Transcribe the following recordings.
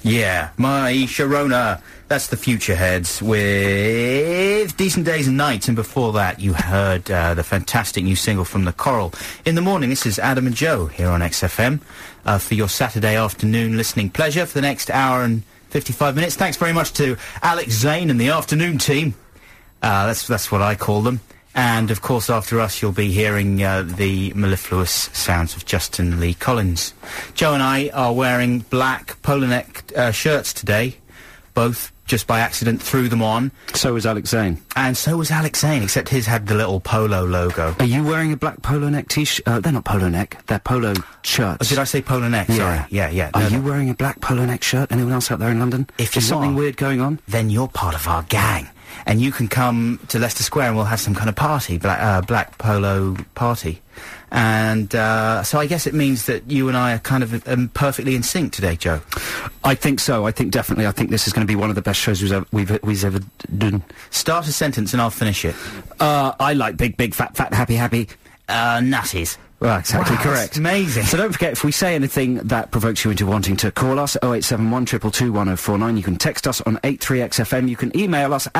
Yeah, my Sharona. That's the Future Heads with Decent Days and Nights, and before that you heard the fantastic new single from The Coral. In the morning, this is Adam and Joe here on XFM for your Saturday afternoon listening pleasure for the next hour and 55 minutes. Thanks very much to Alex Zane and the afternoon team. That's what I call them. And, of course, after us, you'll be hearing the mellifluous sounds of Justin Lee Collins. Joe and I are wearing black polo neck shirts today. Both, just by accident, threw them on. So was Alex Zane. And so was Alex Zane, except his had the little polo logo. Are you wearing a black polo neck t-shirt? They're not polo neck, they're polo shirts. Oh, did I say polo neck? Yeah. Sorry. Yeah. Are you wearing a black polo neck shirt? Anyone else out there in London? If Is you something are, weird going on? Then you're part of our gang. And you can come to Leicester Square and we'll have some kind of party, black polo party. And so I guess it means that you and I are kind of perfectly in sync today, Joe. I think so. I think definitely. I think this is going to be one of the best shows we've ever done. Start a sentence and I'll finish it. I like big, fat, happy. Nutties. Well, exactly Wow, correct. that's amazing. So don't forget, if we say anything that provokes you into wanting to call us, 0871 222 1049. You can text us on 83XFM. You can email us,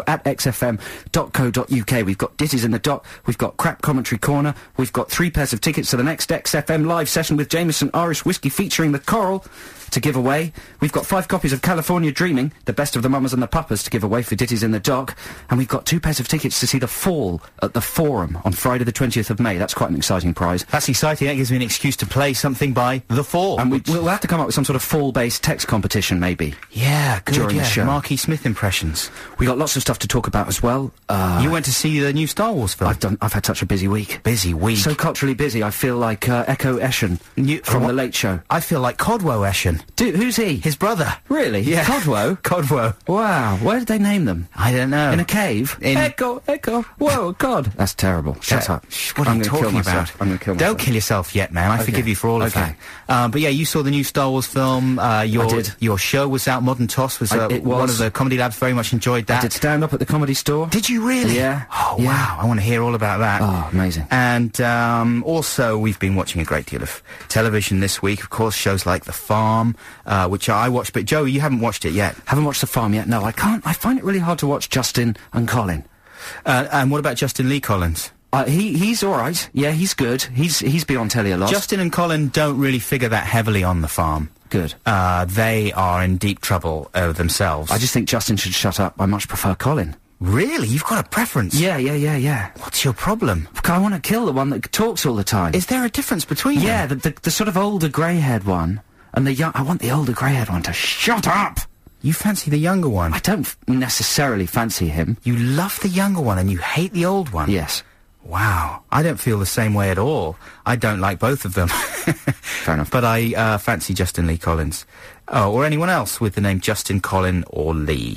adamandjoe@xfm.co.uk. We've got ditties in the dock. We've got crap commentary corner. We've got 3 pairs of tickets to the next XFM live session with Jameson Irish Whiskey featuring The Coral to give away. We've got 5 copies of California Dreaming, the best of the Mamas and the Papas, to give away for ditties in the dock. And we've got 2 pairs of tickets to see The Fall at the Forum on Friday the 20th of May. That's quite an exciting prize. That's exciting. That gives me an excuse to play something by The Fall. And we'll have to come up with some sort of Fall-based text competition, maybe. Yeah, good. During the show. Marquis Smith impressions. We got lots of stuff to talk about as well. You went to see the new Star Wars film. I've had such a busy week. Busy week. So culturally busy, I feel like Echo Eschen from The Late Show. I feel like Codwo Eschen. Dude, who's he? His brother. Really? Yeah. Codwo? Codwo. Wow. Where did they name them? I don't know. In a cave? Echo. Whoa, God. That's terrible. Shut up. What are you talking about? I'm going to kill myself. Don't kill yourself yet, man. I forgive you for all of that. But yeah, you saw the new Star Wars film. I did. Your show was out. Modern Toss was, it was one of the Comedy Labs. Very much enjoyed that. I did stand up at the Comedy Store. Did you really? Yeah. Oh, wow. I want to hear all about that. Oh, amazing. And also, we've been watching a great deal of television this week. Of course, shows like The Farm, which I watched. But Joe, you haven't watched it yet. Haven't watched The Farm yet. No, I can't. I find it really hard to watch Justin and Colin. And what about Justin Lee Collins? He's all right. Yeah, he's good. He's been on telly a lot. Justin and Colin don't really figure that heavily on The Farm. Good. They are in deep trouble themselves. I just think Justin should shut up. I much prefer Colin. Really? You've got a preference? Yeah. What's your problem? I want to kill the one that talks all the time. Is there a difference between them? Yeah, the sort of older grey-haired one, and the young... I want the older grey-haired one to shut up! You fancy the younger one? I don't necessarily fancy him. You love the younger one and you hate the old one? Yes. Wow. I don't feel the same way at all. I don't like both of them. Fair enough. But I fancy Justin Lee Collins. Oh, or anyone else with the name Justin, Colin, or Lee.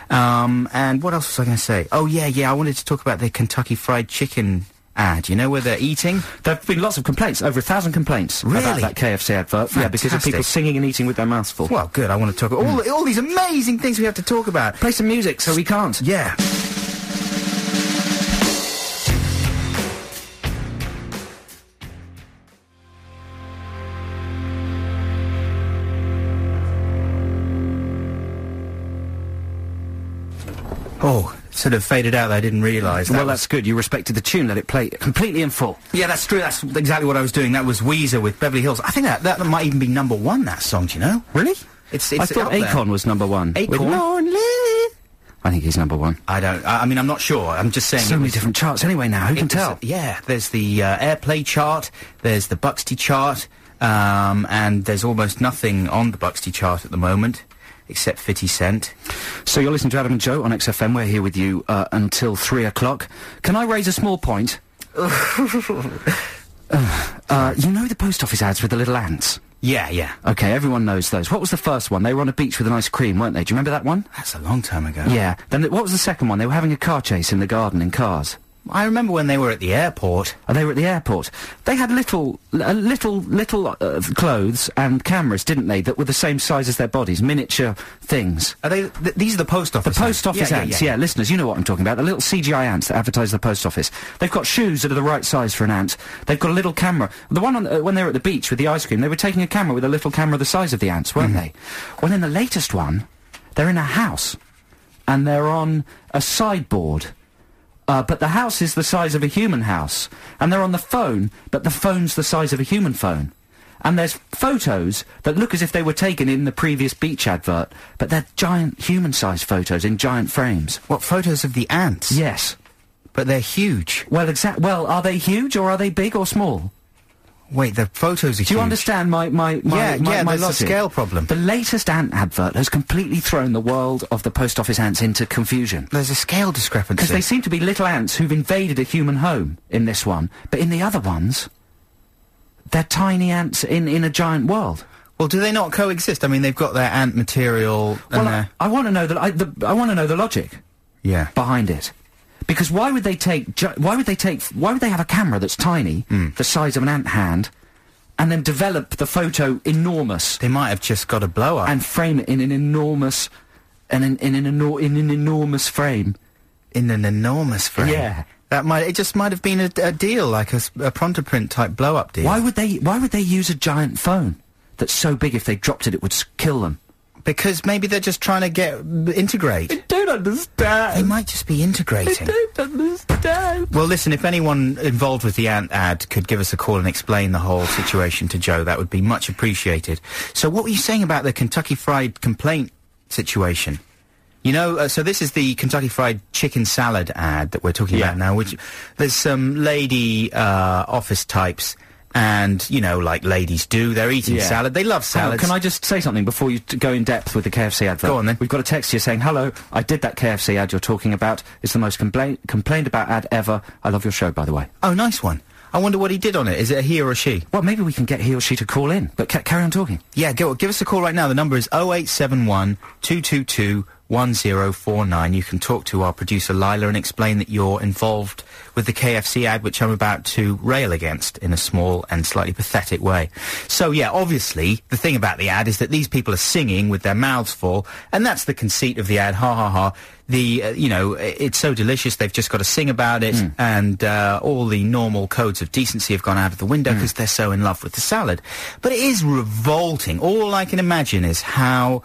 And what else was I going to say? Oh, yeah, I wanted to talk about the Kentucky Fried Chicken ad, you know, where they're eating. There have been lots of complaints, over 1,000 complaints about that KFC advert. Fantastic. Yeah, because of people singing and eating with their mouths full. Well, good, I want to talk about all these amazing things we have to talk about. Play some music so we can't. Yeah. Oh, sort of faded out there, I didn't realise. Well, that's good. You respected the tune, let it play completely in full. Yeah, that's true. That's exactly what I was doing. That was Weezer with Beverly Hills. I think that might even be #1, that song, do you know? Really? It's I thought Akon was #1. Akon? I think he's #1. I mean, I'm not sure. I'm just saying... So many different charts anyway now. Who can tell? Yeah, there's the Airplay chart, there's the Buxty chart, and there's almost nothing on the Buxty chart at the moment, except 50 Cent. So you're listening to Adam and Joe on XFM. We're here with you until 3 o'clock. Can I raise a small point? You know the post office ads with the little ants? Yeah. Okay, everyone knows those. What was the first one? They were on a beach with an ice cream, weren't they? Do you remember that one? That's a long time ago. Yeah. Then what was the second one? They were having a car chase in the garden in cars. I remember when they were at the airport. Oh, they were at the airport. They had little clothes and cameras, didn't they, that were the same size as their bodies, miniature things. Are they? These are the post office. The post office ants, yeah. listeners, you know what I'm talking about. The little CGI ants that advertise the post office. They've got shoes that are the right size for an ant. They've got a little camera. The one on, when they were at the beach with the ice cream, they were taking a camera with a little camera the size of the ants, weren't they? Well, in the latest one, they're in a house, and they're on a sideboard. But the house is the size of a human house. And they're on the phone, but the phone's the size of a human phone. And there's photos that look as if they were taken in the previous beach advert, but they're giant human-sized photos in giant frames. What, photos of the ants? Yes. But they're huge. Well, well, are they huge, or are they big or small? Wait, the photos are huge. Do you understand my there's logic? a scale problem. The latest ant advert has completely thrown the world of the post office ants into confusion. There's a scale discrepancy. Because they seem to be little ants who've invaded a human home in this one, but in the other ones, they're tiny ants in a giant world. Well, do they not coexist? I mean, they've got their ant material and Well, I want to know I want to know the logic behind it. Because why would they have a camera that's tiny, the size of an ant hand, and then develop the photo enormous? They might have just got a blow up and frame it in an enormous, in an enormous frame. In an enormous frame. Yeah. It just might have been a deal, like a Prontoprint type blow up deal. Why would they use a giant phone that's so big if they dropped it would kill them? Because maybe they're just trying to integrate. I don't understand. They might just be integrating. I don't understand. Well, listen, if anyone involved with the ant ad could give us a call and explain the whole situation to Joe, that would be much appreciated. So what were you saying about the Kentucky Fried complaint situation? You know, so this is the Kentucky Fried chicken salad ad that we're talking about now, which there's some lady office types. And, you know, like ladies do, they're eating salad. They love salads. Can I just say something before you go in depth with the KFC advert? Go on, then. We've got a text here saying, hello, I did that KFC ad you're talking about. It's the most complained about ad ever. I love your show, by the way. Oh, nice one. I wonder what he did on it. Is it a he or a she? Well, maybe we can get he or she to call in. But carry on talking. Yeah, give us a call right now. The number is 0871 222 1049. You can talk to our producer Lila and explain that you're involved with the KFC ad, which I'm about to rail against in a small and slightly pathetic way. So yeah, obviously the thing about the ad is that these people are singing with their mouths full, and that's the conceit of the ad. Ha ha ha. You know, it's so delicious, they've just got to sing about it, and all the normal codes of decency have gone out of the window because they're so in love with the salad. But it is revolting. All I can imagine is how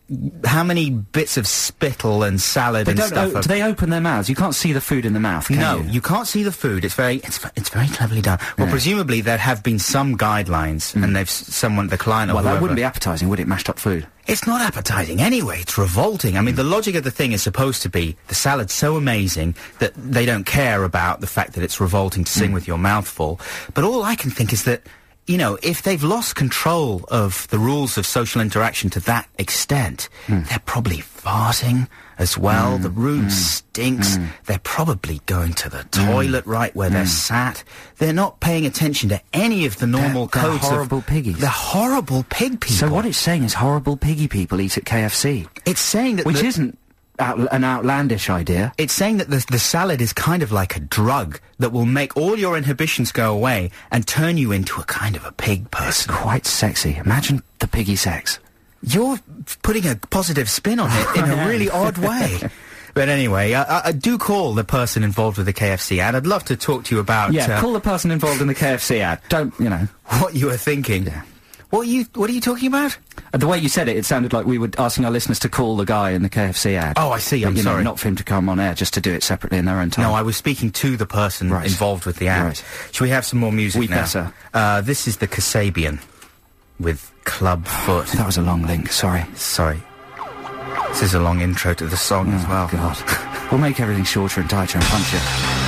many bits of spittle and salad and stuff. Do they open their mouths? You can't see the food in the mouth, can you? No, you can't see the food. It's very cleverly done. Well, presumably there have been some guidelines, and the client or well, whoever. that wouldn't be appetising, would it? Mashed up food. It's not appetising anyway. It's revolting. I mean, the logic of the thing is supposed to be the salad's so amazing that they don't care about the fact that it's revolting to sing with your mouth full. But all I can think is that, you know, if they've lost control of the rules of social interaction to that extent, they're probably farting as well. The room stinks. They're probably going to the toilet right where they're sat. They're not paying attention to any of the normal codes. They're horrible piggies. They're horrible pig people. So what it's saying is horrible piggy people eat at KFC. It's saying that... Which isn't an outlandish idea. It's saying that the salad is kind of like a drug that will make all your inhibitions go away and turn you into a kind of a pig person. It's quite sexy. Imagine the piggy sex. You're putting a positive spin on it in a really odd way. But anyway, I do call the person involved with the KFC ad. I'd love to talk to you about... Yeah, call the person involved in the KFC ad. Don't, you know... What you were thinking. Yeah. What are you talking about? The way you said it, it sounded like we were asking our listeners to call the guy in the KFC ad. Oh, I see. I'm sorry. Not for him to come on air, just to do it separately in their own time. No, I was speaking to the person involved with the ad. Right. Shall we have some more music now? Better. This is the Kasabian with Club Foot. That was a long link, sorry. Sorry. This is a long intro to the song as well. God. We'll make everything shorter and tighter and punchier.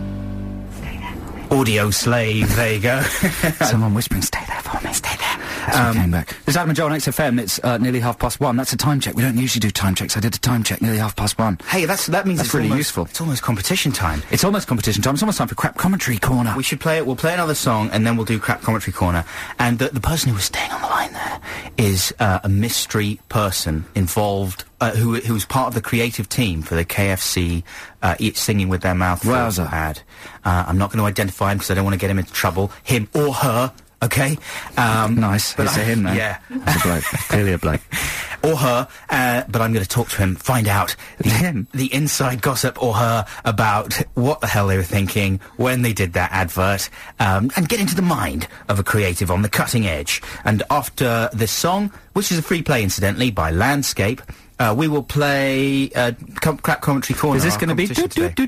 Audio slave, there you go. Someone whispering, stay there for me. Stay there. we came back. This is Adam and Joe on XFM. It's nearly 1:30. That's a time check. We don't usually do time checks. I did a time check nearly 1:30. Hey, that means That's it's really almost, useful. It's almost competition time. It's almost competition time. It's almost time for Crap Commentary Corner. We should play it. We'll play another song, and then we'll do Crap Commentary Corner. And the person who was staying on the line there is a mystery person involved, who's part of the creative team for the KFC Singing with Their Mouth Full Wowzer. ad. I'm not going to identify him because I don't want to get him into trouble. Him or her. Okay. Nice. But It's a him then. Yeah. It's a bloke. Clearly a bloke. Or her, but I'm going to talk to him, find out the inside gossip or her about what the hell they were thinking when they did that advert, and get into the mind of a creative on the cutting edge. And after this song, which is a free play incidentally by Landscape, we will play Crap Commentary Corner. Is this going to be...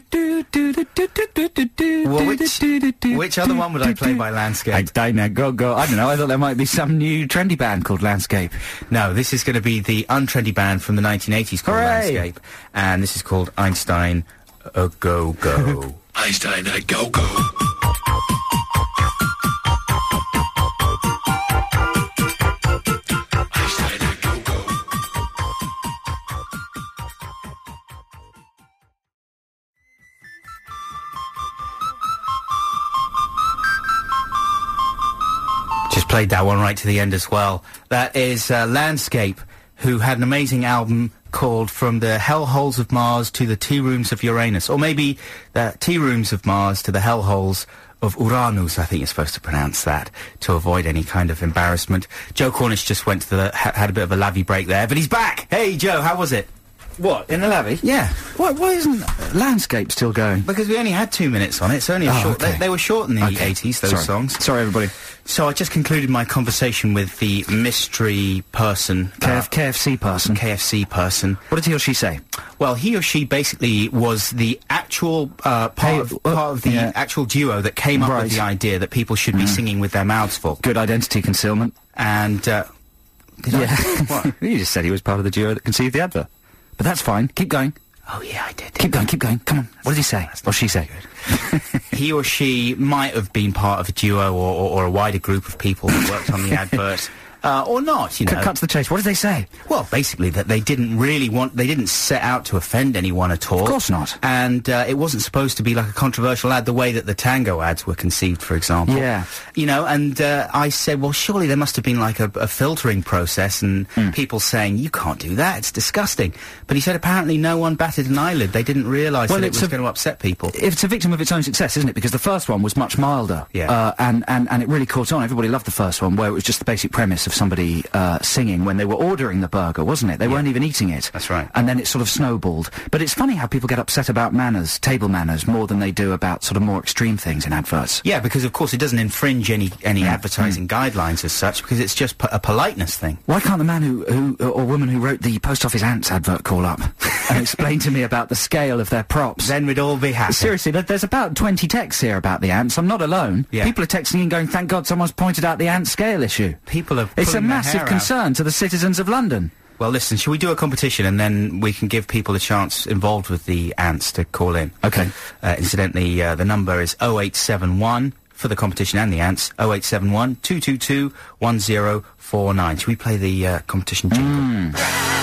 Which other one would I play by Landscape? I don't know. Go. I don't know. I thought there might be some new trendy band called Landscape. No, this is going to be the untrendy band from the 1980s called Hooray! Landscape. And this is called Einstein A Go Go. Einstein A Go Go. Just played that one right to the end as well. That is Landscape, who had an amazing album called From the Hellholes of Mars to the Tea Rooms of Uranus. Or maybe the Tea Rooms of Mars to the Hellholes of Uranus, I think you're supposed to pronounce that, to avoid any kind of embarrassment. Joe Cornish just went to the... had a bit of a lavvy break there, but he's back! Hey, Joe, how was it? What, in the lavvy? Yeah. Why isn't Landscape still going? Because we only had 2 minutes on it. It's only a short... okay. They were short in the 80s, those songs. Sorry, everybody. So I just concluded my conversation with the mystery person. KFC person. KFC person. What did he or she say? Well, he or she basically was the actual part of the actual duo that came up with the idea that people should be singing with their mouths full. Good identity concealment. And, did I? What? You just said he was part of the duo that conceived the advert. But that's fine. Keep going. Oh, yeah, I did. Keep going. Come on. What did he say? Or she say? He or she might have been part of a duo or a wider group of people that worked on the advert. Or not, you know. Cut to the chase. What did they say? Well, basically that they didn't set out to offend anyone at all. Of course not. And it wasn't supposed to be like a controversial ad the way that the Tango ads were conceived, for example. Yeah. You know, and I said, well, surely there must have been like a filtering process and people saying, you can't do that, it's disgusting. But he said apparently no one batted an eyelid. They didn't realise that it was going to upset people. It's a victim of its own success, isn't it? Because the first one was much milder. Yeah. And it really caught on. Everybody loved the first one, where it was just the basic premise of somebody singing when they were ordering the burger, wasn't it? They weren't even eating it. That's right. And then it sort of snowballed. But it's funny how people get upset about manners, table manners, more than they do about sort of more extreme things in adverts. Yeah, because of course it doesn't infringe any advertising guidelines as such, because it's just a politeness thing. Why can't the man who or woman who wrote the Post Office Ants advert call up and explain to me about the scale of their props? Then we'd all be happy. Seriously, there's about 20 texts here about the ants. I'm not alone. Yeah. People are texting and going, thank God someone's pointed out the ant scale issue. People are It's a pulling their massive hair out. concern to the citizens of London. Well, listen, shall we do a competition and then we can give people a chance involved with the ants to call in? Okay. Incidentally, the number is 0871 for the competition and the ants, 0871 222 1049. Shall we play the competition jingle?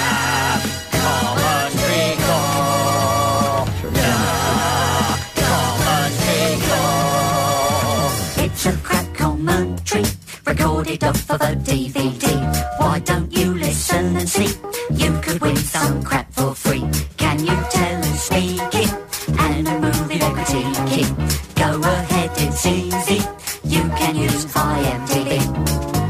It's a Crap Commentary, recorded off of a DVD. Why don't you listen and see? You could win some crap for free. Can you tell and speak it? And a movie they're critiquing. Go ahead, it's easy. You can use IMDb.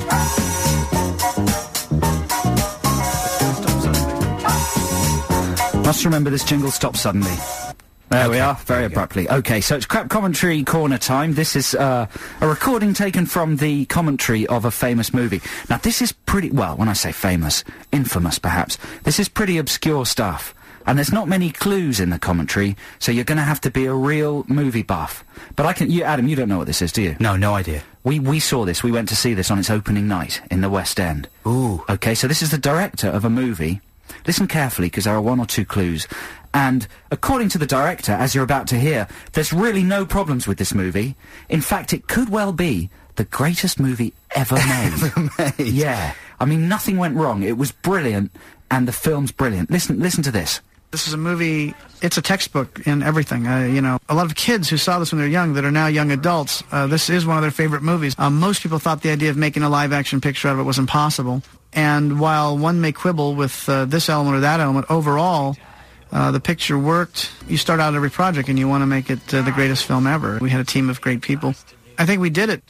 Must remember this jingle stops suddenly. There we are, very abruptly. Okay, so it's Crap Commentary Corner time. This is a recording taken from the commentary of a famous movie. Now, this is pretty, well, when I say famous, infamous perhaps, this is pretty obscure stuff. And there's not many clues in the commentary, so you're going to have to be a real movie buff. But Adam, you don't know what this is, do you? No, no idea. We saw this, we went to see this on its opening night in the West End. Ooh. Okay, so this is the director of a movie. Listen carefully, because there are one or two clues. And according to the director, as you're about to hear, there's really no problems with this movie. In fact, it could well be the greatest movie ever made. Yeah. I mean, nothing went wrong. It was brilliant, and the film's brilliant. Listen to this. This is a movie, it's a textbook in everything. You know, a lot of kids who saw this when they were young that are now young adults, this is one of their favorite movies. Most people thought the idea of making a live-action picture out of it was impossible. And while one may quibble with this element or that element, overall, the picture worked. You start out every project and you want to make it the greatest film ever. We had a team of great people. I think we did it.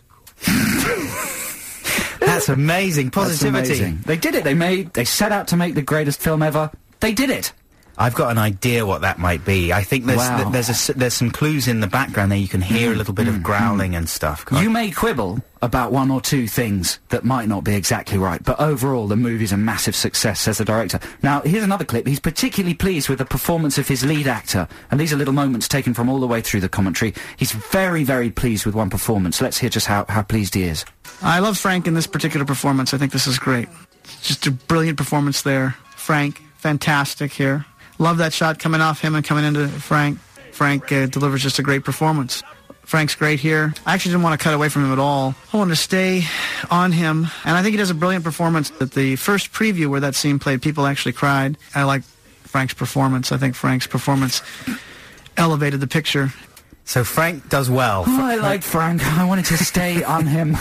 That's amazing. Positivity. That's amazing. They did it. They set out to make the greatest film ever. They did it. I've got an idea what that might be. I think there's some clues in the background there. You can hear a little bit of growling and stuff. You may quibble about one or two things that might not be exactly right, but overall the movie's a massive success, says the director. Now, here's another clip. He's particularly pleased with the performance of his lead actor, and these are little moments taken from all the way through the commentary. He's very, very pleased with one performance. Let's hear just how pleased he is. I love Frank in this particular performance. I think this is great. Just a brilliant performance there. Frank, fantastic here. Love that shot coming off him and coming into Frank. Frank delivers just a great performance. Frank's great here. I actually didn't want to cut away from him at all. I wanted to stay on him, and I think he does a brilliant performance. At the first preview where that scene played, people actually cried. I like Frank's performance. I think Frank's performance elevated the picture. So Frank does well. Oh, I like Frank. I wanted to stay on him.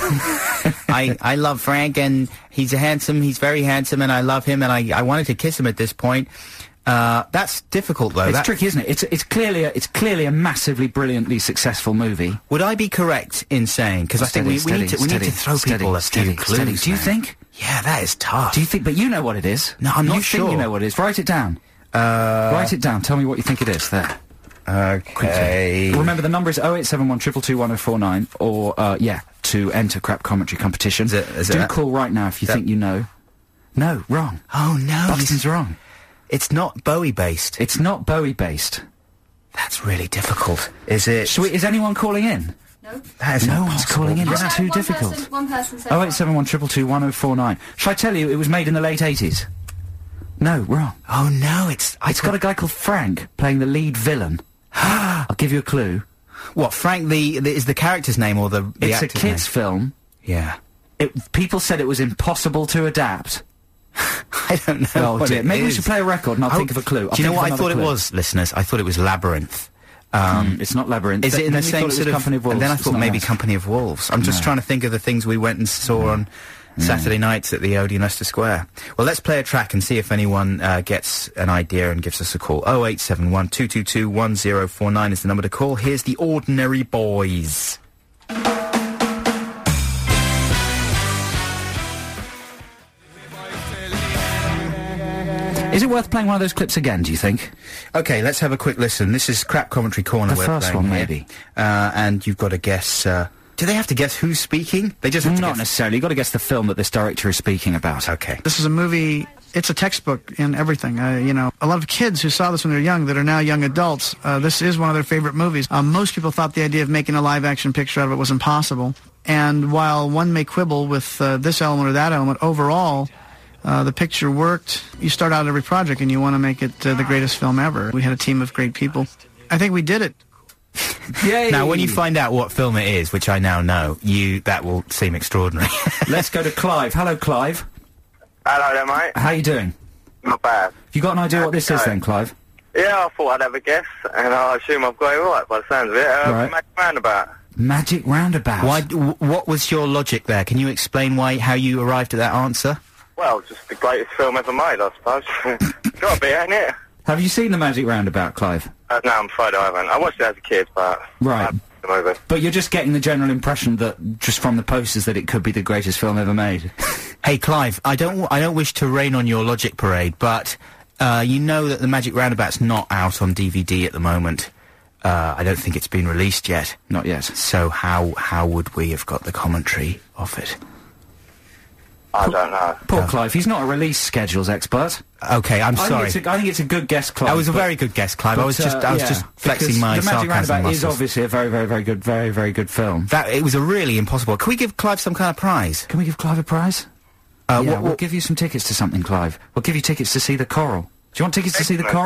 I love Frank, and he's very handsome, and I love him, and I wanted to kiss him at this point. That's difficult, though. It's tricky, isn't it? It's clearly a massively brilliantly successful movie. Would I be correct in saying, because I think we need to throw people a few clues. Do you think? Yeah, that is tough. Do you think? But you know what it is. No, I'm not sure. You think you know what it is. Write it down. Write it down. Tell me what you think it is. There. Okay. Quickly. Remember, the number is 0871 222 1049, or to enter Crap Commentary competition. Do call right now if you think you know. No, wrong. Oh no, Buxton's wrong. It's not Bowie-based. It's not Bowie-based. That's really difficult. Is it? Is anyone calling in? No. That is no one's calling in. It's too difficult. One person said 0871 222 1049. Shall I tell you, it was made in the late 80s? No, wrong. Oh no, it's got a guy called Frank playing the lead villain. I'll give you a clue. What, Frank is the character's name or the It's a actor's kid's name? film. Yeah. People said it was impossible to adapt. I don't know. Oh dear. Maybe we should play a record and I'll think of a clue. Do you know what I thought it was, listeners? I thought it was Labyrinth. It's not Labyrinth. Is it in the same sort of... Company of Wolves? And then I thought maybe Company of Wolves. I'm just trying to think of the things we went and saw on Saturday nights at the Odeon Leicester Square. Well, let's play a track and see if anyone gets an idea and gives us a call. 0871 222 1049 is the number to call. Here's the Ordinary Boys. Is it worth playing one of those clips again, do you think? Okay, let's have a quick listen. This is Crap Commentary Corner. The first one, maybe. And you've got to guess... do they have to guess who's speaking? They just have to Not necessarily. You've got to guess the film that this director is speaking about. Okay. This is a movie, it's a textbook in everything. You know, a lot of kids who saw this when they were young that are now young adults, this is one of their favorite movies. Most people thought the idea of making a live-action picture out of it was impossible. And while one may quibble with this element or that element, overall... the picture worked. You start out every project and you want to make it the greatest film ever. We had a team of great people. I think we did it. Yay! Now, when you find out what film it is, which I now know, that will seem extraordinary. Let's go to Clive. Hello, Clive. Hello there, mate. How you doing? Not bad. You got an idea what this is then, Clive? Yeah, I thought I'd have a guess, and I assume I've got it right by the sounds of it. Right. Magic Roundabout. Magic Roundabout. What was your logic there? Can you explain how you arrived at that answer? Well, just the greatest film ever made, I suppose. Got to be, ain't it? Have you seen the Magic Roundabout, Clive? No, I'm afraid I haven't. I watched it as a kid, but... Right. The movie. But you're just getting the general impression that, just from the posters, that it could be the greatest film ever made. Hey, Clive, I don't wish to rain on your logic parade, but you know that the Magic Roundabout's not out on DVD at the moment. I don't think it's been released yet. Not yet. So how would we have got the commentary of it? I don't know. Poor Clive, he's not a release schedules expert. Okay, I'm sorry. I think it's a good guess, Clive. That was a very good guess, Clive. I was just flexing my sarcasm muscles. The Magic Roundabout is obviously a very, very, very good, very, very good film. It was a really impossible... Can we give Clive some kind of prize? Can we give Clive a prize? We'll give you some tickets to something, Clive. We'll give you tickets to see The Coral. Do you want tickets to see The Coral?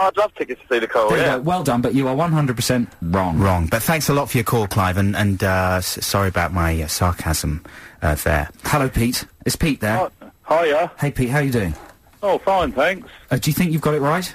I'd love tickets to see the Coral, There you yeah. go. Well done, but you are 100% wrong. Wrong. But thanks a lot for your call, Clive, and sorry about my sarcasm there. Hello, Pete. Is Pete there? Hiya. Hey, Pete, how you doing? Oh, fine, thanks. Do you think you've got it right?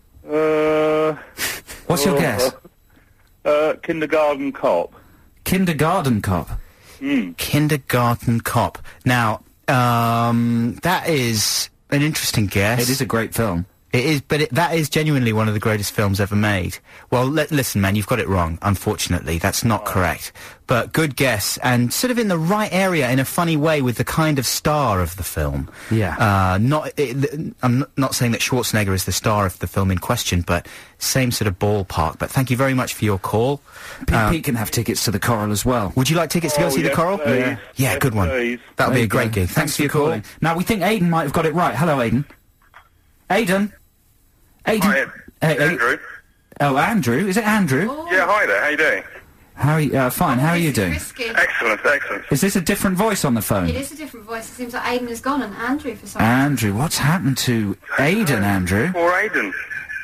What's your guess? Kindergarten Cop. Kindergarten Cop. Kindergarten Cop. Now, that is an interesting guess. It is a great film. It is, but that is genuinely one of the greatest films ever made. Well, listen, man, you've got it wrong, unfortunately. That's not correct. But good guess, and sort of in the right area in a funny way with the kind of star of the film. Yeah. I'm not saying that Schwarzenegger is the star of the film in question, but same sort of ballpark. But thank you very much for your call. Pete can have tickets to the Coral as well. Would you like tickets to go see the Coral? Please. Yeah, Yes, good one. please. That'll There be a you great go. gig. Thanks for your call. calling. Now, we think Aidan might have got it right. Hello, Aidan. Aidan? Aidan? Hi, Andrew. Oh, Andrew? Is it Andrew? Yeah, hi there, how you doing? How are you, fine, how are you doing? Risky. Excellent, excellent. Is this a different voice on the phone? It is a different voice. It seems like Aidan has gone and Andrew for some Andrew, what's happened to Aidan, Andrew? Or Aidan.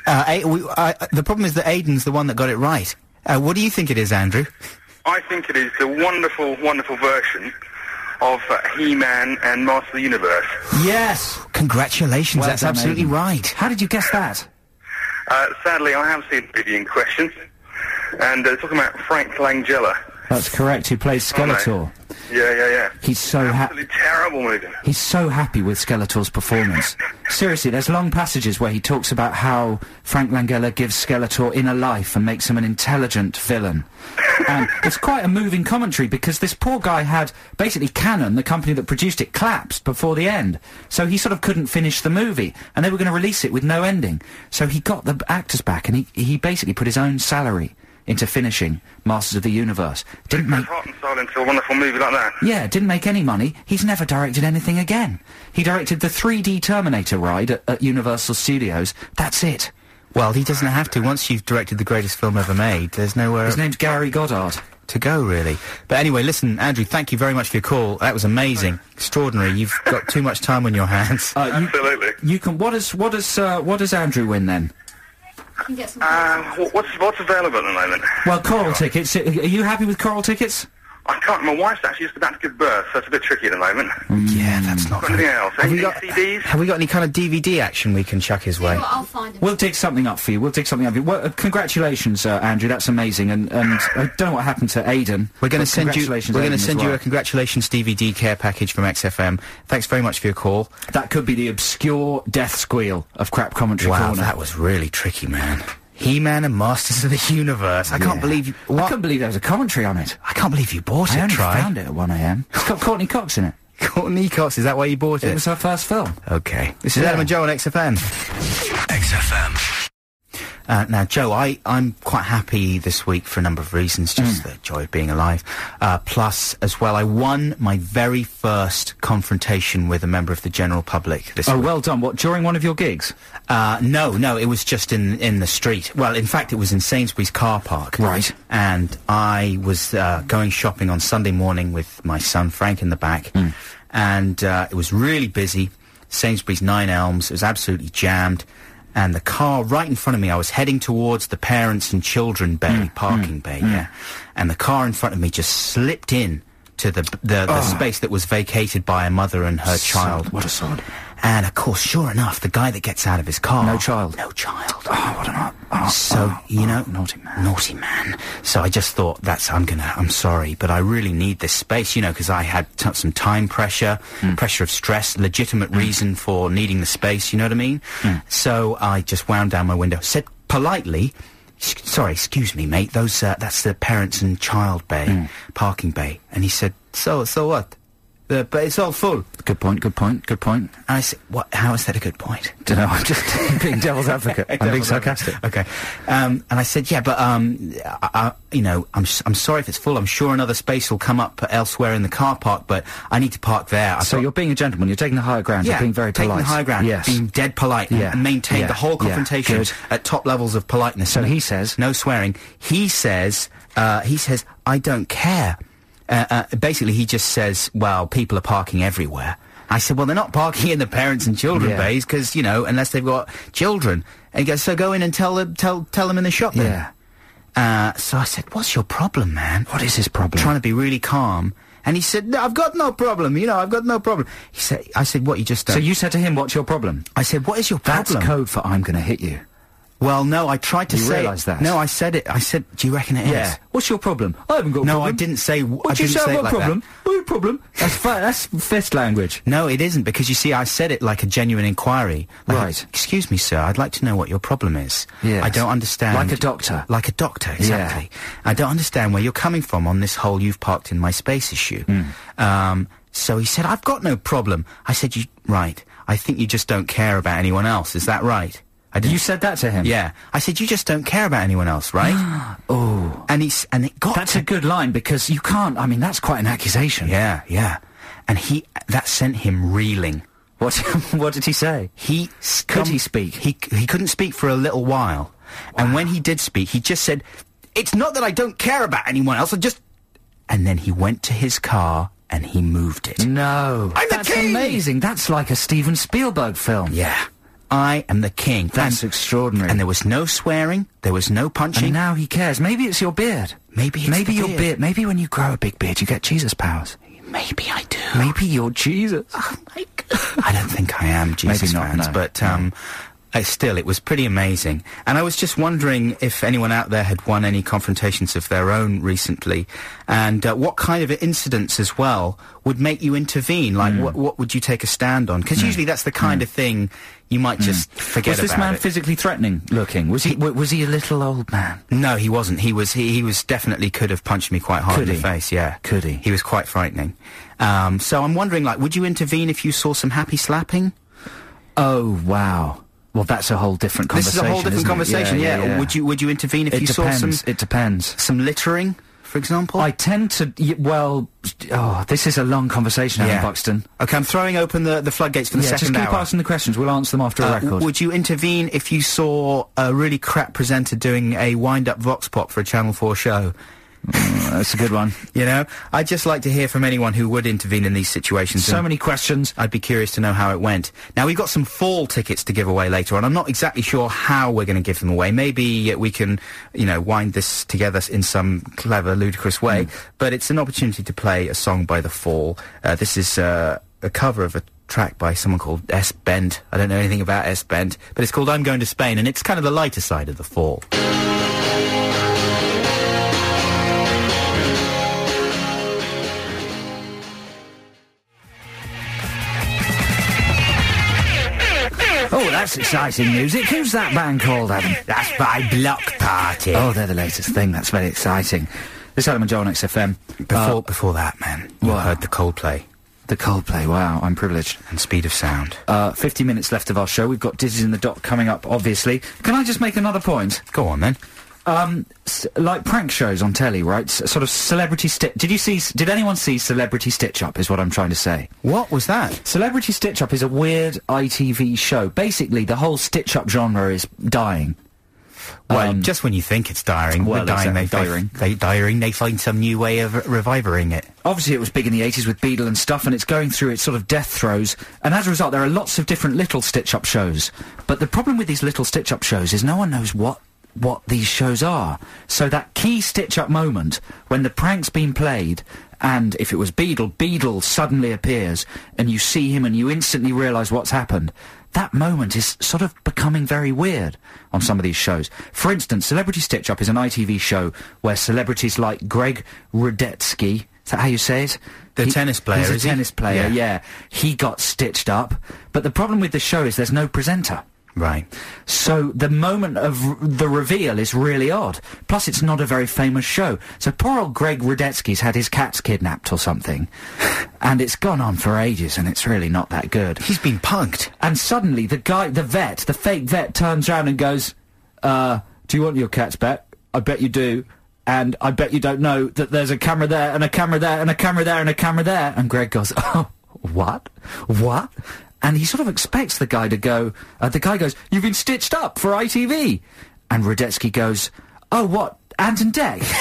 The problem is that Aidan's the one that got it right. What do you think it is, Andrew? I think it is the wonderful, wonderful version of He-Man and Master of the Universe. Yes! Congratulations, Well that's done, absolutely Aidan. right. How did you guess that? Sadly, I have seen the video in question, and talking about Frank Langella. That's correct, who plays Skeletor. Yeah. He's so happy. Absolutely terrible movie. He's so happy with Skeletor's performance. Seriously, there's long passages where he talks about how Frank Langella gives Skeletor inner life and makes him an intelligent villain. And it's quite a moving commentary because this poor guy had, basically Canon, the company that produced it, collapsed before the end. So he sort of couldn't finish the movie, and they were going to release it with no ending. So he got the actors back, and he basically put his own salary into finishing Masters of the Universe. Didn't make... Heart and soul into a wonderful movie like that. Yeah, didn't make any money. He's never directed anything again. He directed the 3D Terminator ride at Universal Studios. That's it. Well, he doesn't have to. Once you've directed the greatest film ever made, there's nowhere His name's Gary Goddard. to go, really. But anyway, listen, Andrew, thank you very much for your call. That was amazing. Extraordinary. You've got too much time on your hands. Absolutely. You can... What does Andrew win, then? You can get some What's available at the moment? Well, Coral tickets. Are you happy with Coral tickets? I can't. My wife's actually just about to give birth, so it's a bit tricky at the moment. Yeah, that's not Got anything else? Have we Any got CDs? Have we got any kind of DVD action we can chuck his See way? what I'll find him. We'll dig something up for you. Well, congratulations, Andrew. That's amazing. And I don't know what happened to Aidan. We're going to but send you. congratulations, We're going to Aidan, send as you well. a congratulations DVD care package from XFM. Thanks very much for your call. That could be the obscure death squeal of Crap Commentary Wow, Corner. that was really tricky, man. He-Man and Masters of the Universe. I can't believe you. I What? couldn't believe there was a commentary on it. I can't believe you bought I it. only Try. found it at 1 a.m. It's got Courtney Cox in it. Courtney Cox. Is that why you bought It it? was her first film. Okay. This is Yeah. Adam and Joe on XFM. XFM. Now, Joe, I'm quite happy this week for a number of reasons, just the joy of being alive. Plus, as well, I won my very first confrontation with a member of the general public this Oh, week. well done. What, during one of your gigs? No, it was just in the street. Well, in fact, it was in Sainsbury's car park. Right. And I was going shopping on Sunday morning with my son Frank in the back, and it was really busy. Sainsbury's 9 Elms. It was absolutely jammed. And the car right in front of me, I was heading towards the parents and children bay, parking bay, yeah. And the car in front of me just slipped in to the space that was vacated by a mother and her child. What a sod. And of course, sure enough, the guy that gets out of his car... No child. No child. Oh, what an... So, you know... Naughty man. Naughty man. So I just thought, I'm sorry, but I really need this space, you know, because I had some time pressure, pressure of stress, legitimate reason for needing the space, you know what I mean? So I just wound down my window, said politely, sorry, excuse me, mate, that's the parents and child bay, parking bay. And he said, so what? But it's all full. Good point. And I said, what? How is that a good point? Don't know, I'm just being devil's advocate. I'm being sarcastic. Okay. And I said, yeah, but, you know, I'm sorry if it's full. I'm sure another space will come up elsewhere in the car park, but I need to park there. So you're being a gentleman, you're taking the higher ground, you're being very polite. taking the high ground, Yes. being dead polite, and maintain the whole confrontation good. at top levels of politeness. So he says... No swearing. He says, I don't care. Basically, he just says, well, people are parking everywhere. I said, well, they're not parking in the parents and children bays because, you know, unless they've got children. And he goes, so go in and tell them in the shop then. Yeah. So I said, what's your problem, man? What is his problem? Trying to be really calm. And he said, no, I've got no problem, you know, I've got no problem. I said, what, you just don't... So you said to him, what's your problem? I said, what is your problem? That's code for I'm gonna hit you. Well, no, I tried to You say... realise that? No, I said it. I said, do you reckon it is? What's your problem? I haven't got a problem. No, I didn't say... What you say I've got a problem? What's your problem? That's fist language. No, it isn't, because you see, I said it like a genuine inquiry. Like, Right. Excuse me, sir, I'd like to know what your problem is. Yes. I don't understand... Like a doctor. Like a doctor, exactly. I don't understand where you're coming from on this whole you've parked in my space issue. So he said, I've got no problem. I said, right, I think you just don't care about anyone else, is that right? You said that to him? Yeah. I said, you just don't care about anyone else, right? Oh. And it got That's a good line, because you can't... I mean, that's quite an accusation. Yeah. And that sent him reeling. What did he say? Could he speak? He couldn't speak for a little while. Wow. And when he did speak, he just said, it's not that I don't care about anyone else, And then he went to his car and he moved it. No. That's amazing. That's like a Steven Spielberg film. Yeah. I am the king. That's extraordinary. And there was no swearing, there was no punching. And now he cares. Maybe it's your beard. Maybe your beard. Maybe when you grow a big beard, you get Jesus powers. Maybe I do. Maybe you're Jesus. Oh my God. I don't think I am Jesus fans, but still, it was pretty amazing. And I was just wondering if anyone out there had won any confrontations of their own recently, and what kind of incidents as well would make you intervene. Like, what would you take a stand on? Because usually that's the kind of thing you might just forget about. Was this man physically threatening looking? Was he a little old man? No, he wasn't. He was definitely could have punched me quite hard in the face, yeah. Could he? He was quite frightening. So I'm wondering, like, would you intervene if you saw some happy slapping? Oh, wow. Well, that's a whole different conversation. This is a whole different conversation, yeah. Or would you intervene if you saw some... It depends. Some littering, for example? I tend to... this is a long conversation, Alan Buxton. Okay, I'm throwing open the floodgates for the second hour. Just keep asking the questions. We'll answer them after a record. Would you intervene if you saw a really crap presenter doing a wind-up vox pop for a Channel 4 show? That's a good one. You know, I'd just like to hear from anyone who would intervene in these situations. So many questions. I'd be curious to know how it went. Now, we've got some fall tickets to give away later on. I'm not exactly sure how we're going to give them away. Maybe we can, wind this together in some clever, ludicrous way. But it's an opportunity to play a song by The Fall. This is a cover of a track by someone called S. Bent. I don't know anything about S. Bent, but it's called I'm Going to Spain, and it's kind of the lighter side of The Fall. Oh, that's exciting music. Who's that band called, Adam? That's by Block Party. Oh, they're the latest thing. That's very exciting. This is Adam and Joe on XFM. Before that, man, you heard the Coldplay. The Coldplay, wow, I'm privileged. And Speed of Sound. 50 minutes left of our show. We've got Digits in the Dock coming up, obviously. Can I just make another point? Go on, then. Like prank shows on telly, right? Sort of celebrity did anyone see Celebrity Stitch Up, is what I'm trying to say. What was that? Celebrity Stitch Up is a weird ITV show. Basically, the whole Stitch Up genre is dying. Well, just when you think it's dying, they find some new way of reviving it. Obviously, it was big in the 80s with Beadle and stuff, and it's going through its sort of death throes, and as a result, there are lots of different little Stitch-Up shows. But the problem with these little Stitch-Up shows is no one knows what these shows are. So that key Stitch-Up moment, when the prank's been played, and if it was Beadle suddenly appears, and you see him and you instantly realise what's happened, that moment is sort of becoming very weird on some of these shows. For instance, Celebrity Stitch-Up is an ITV show where celebrities like Greg Rudetsky, is that how you say it? The tennis player, He's a tennis player, yeah. He got stitched up. But the problem with the show is there's no presenter. Right. So the moment of the reveal is really odd. Plus, it's not a very famous show. So poor old Greg Rudetsky's had his cats kidnapped or something. And it's gone on for ages, and it's really not that good. He's been punked. And suddenly, the fake vet, turns around and goes, do you want your cats back? I bet you do. And I bet you don't know that there's a camera there, and a camera there, and a camera there, and a camera there. And Greg goes, oh, what? What? And he sort of expects the guy to go, the guy goes, you've been stitched up for ITV. And Rudetsky goes, oh, what, Ant and Dec?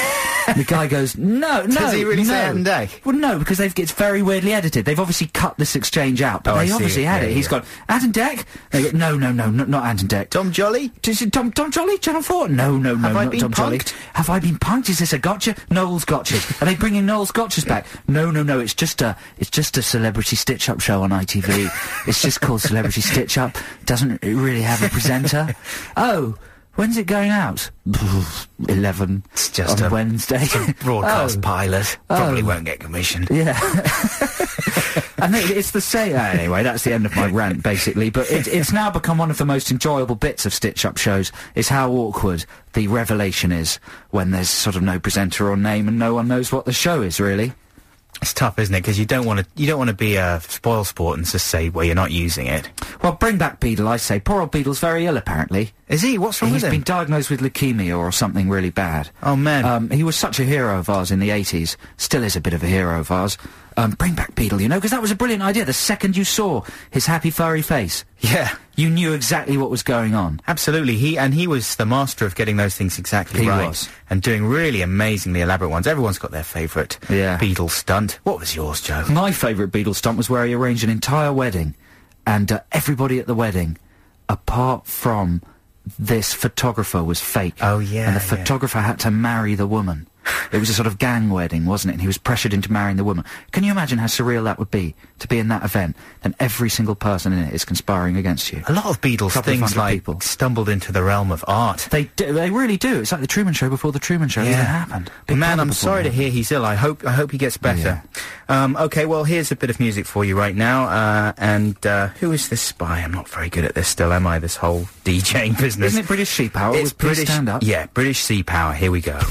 The guy goes, no. Does he really no. say Ant and Dec? Well, no, because it's very weirdly edited. They've obviously cut this exchange out, but Oh, I they see obviously it. had Yeah, it. He's yeah. gone, Ant and Dec? They go, no, not Ant and Dec. Tom Jolly? Is it Tom Jolly, Channel 4? No, Have I not been Tom Jolly. punked? Have I been punked? Is this a gotcha? Noel's Gotchas. Are they bringing Noel's Gotchas back? No, it's just a celebrity stitch-up show on ITV. It's just called Celebrity Stitch-Up. Doesn't it really have a presenter? Oh, when's it going out? 11 It's just on a Wednesday. broadcast Oh. pilot. Probably Oh. won't get commissioned. Yeah. And it's the same. Anyway, that's the end of my rant, basically. But it's now become one of the most enjoyable bits of Stitch-Up shows, is how awkward the revelation is when there's sort of no presenter or name and no one knows what the show is, really. It's tough, isn't it? Because you don't want to be a spoil sport and just say, well, you're not using it. Well, bring back Beadle, I say. Poor old Beadle's very ill, apparently. Is he? What's wrong He's with been him? diagnosed with leukemia or something really bad. Oh, man. He was such a hero of ours in the 80s. Still is a bit of a hero of ours. Bring back Beadle, you know, because that was a brilliant idea. The second you saw his happy furry face, Yeah. you knew exactly what was going on. Absolutely. He was the master of getting those things exactly He right. was. And doing really amazingly elaborate ones. Everyone's got their favourite Yeah. Beadle stunt. What was yours, Joe? My favourite Beadle stunt was where he arranged an entire wedding, and everybody at the wedding, apart from this photographer, was fake. Oh, yeah, And the yeah. photographer had to marry the woman. It was a sort of gang wedding, wasn't it? And he was pressured into marrying the woman. Can you imagine how surreal that would be, to be in that event, and every single person in it is conspiring against you? A lot of Beatles Couple of things hundred like people. stumbled into the realm of art. They really do. It's like the Truman Show before the Truman Show even happened. Big Man, Brother I'm before sorry to that. hear he's ill. I hope he gets better. Okay, well, here's a bit of music for you right now. Who is this spy? I'm not very good at this still, am I? This whole DJing business. Isn't it British Sea Power? It's with Please British. Stand Up? Yeah, British Sea Power. Here we go.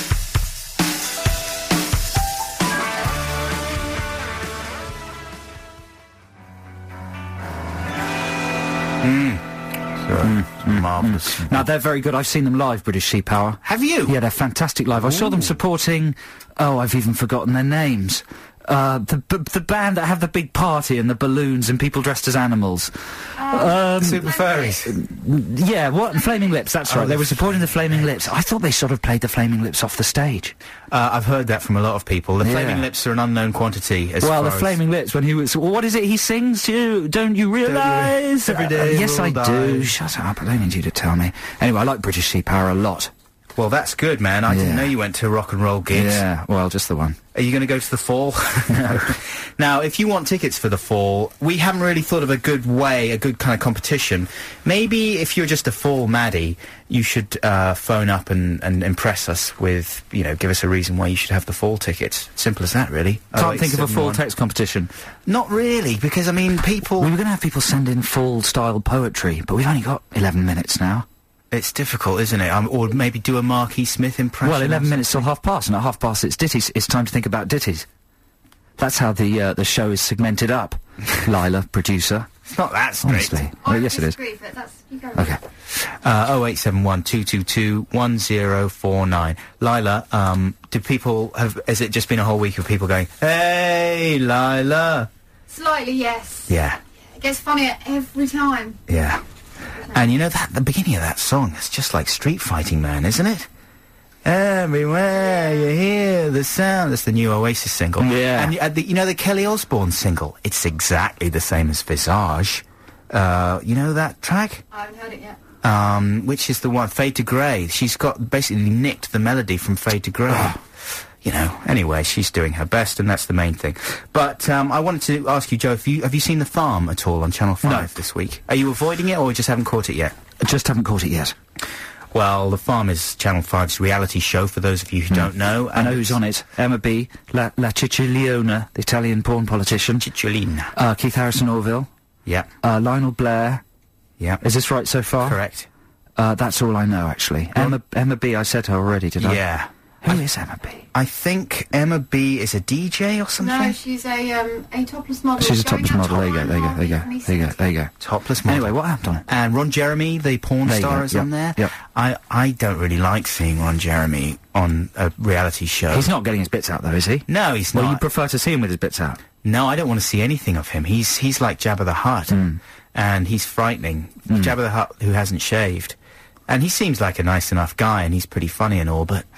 Marvellous. No, they're very good. I've seen them live, British Sea Power. Have you? Yeah, they're fantastic live. I saw them supporting... Oh, I've even forgotten their names. The band that have the big party and the balloons and people dressed as animals. Super Furries. Yeah, what? Flaming Lips, that's right. Oh, They were supporting the Flaming Lips. I thought they sort of played the Flaming Lips off the stage. I've heard that from a lot of people. The Yeah. Flaming Lips are an unknown quantity. As Well, far the as- Flaming Lips, when he was... What is it he sings to? Don't you realise? Every day yes, I we'll do. die. Shut up. I don't need you to tell me. Anyway, I like British Sea Power a lot. Well, that's good, man. I didn't Yeah. know you went to rock and roll gigs. Yeah, well, just the one. Are you going to go to the fall? Now, if you want tickets for the fall, we haven't really thought of a good way, a good kind of competition. Maybe if you're just a fall Maddie, you should phone up and impress us with, you know, give us a reason why you should have the fall tickets. Simple as that, really. Can't think of a fall 0871. text competition. Not really, because, I mean, people... We were going to have people send in fall-style poetry, but we've only got 11 minutes now. It's difficult, isn't it? Or maybe do a Mark E. Smith impression. Well, or 11 something. minutes till 1:30, and at 1:30 it's ditties. It's time to think about ditties. That's how the show is segmented up. Lila, producer. It's not that strict. Honestly. I Well, yes, it is. disagree, but that's... You go Okay. 0871 222 1049. Lila, do people has it just been a whole week of people going, hey, Lila? Slightly, yes. Yeah, It gets funnier every time. yeah. And you know that, the beginning of that song, it's just like Street Fighting Man, isn't it? Everywhere you hear the sound. That's the new Oasis single. Yeah. And you know the Kelly Osbourne single? It's exactly the same as Visage. You know that track? I haven't heard it yet. Which is the one, Fade to Grey. She's got basically nicked the melody from Fade to Grey. You know, anyway, she's doing her best, and that's the main thing. But I wanted to ask you, Joe, have you seen The Farm at all on Channel 5 this week? Are you avoiding it, or just haven't caught it yet? I just haven't caught it yet. Well, The Farm is Channel 5's reality show, for those of you who don't know. I know who's on it. Emma B, La Ciccioliona, the Italian porn politician. Cicciolina. Keith Harrison Orville. Yeah, Lionel Blair. yeah. Is this right so far? Correct. That's all I know, actually. Emma B, I said her already, did I? Yeah. Who is Emma B? I think Emma B is a DJ or something? No, she's a topless model. She's a going topless out model. There you go, on there you go, there you go, Harvey there you go, there you go. Topless model. Anyway, what happened on it? And Ron Jeremy, the porn There you star, go, is yep, on there. yep. I don't really like seeing Ron Jeremy on a reality show. He's not getting his bits out, though, is he? No, he's Well, not. you prefer to see him with his bits out. No, I don't want to see anything of him. He's like Jabba the Hutt, and he's frightening. Jabba the Hutt who hasn't shaved, and he seems like a nice enough guy, and he's pretty funny and all, but